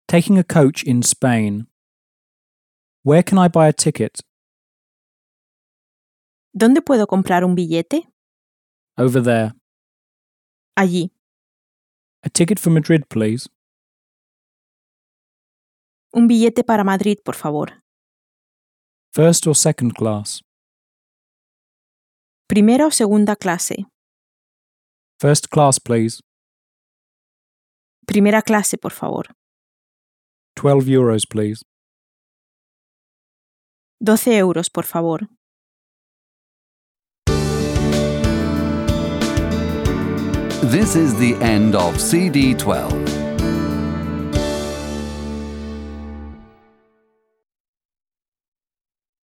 Taking a coach in Spain. Where can I buy a ticket? ¿Dónde puedo comprar un billete? Over there. Allí. A ticket for Madrid, please. Un billete para Madrid, por favor. First or second class? Primera o segunda clase. First class, please. Primera clase, por favor. 12 euros, please. 12 euros, por favor. This is the end of CD 12.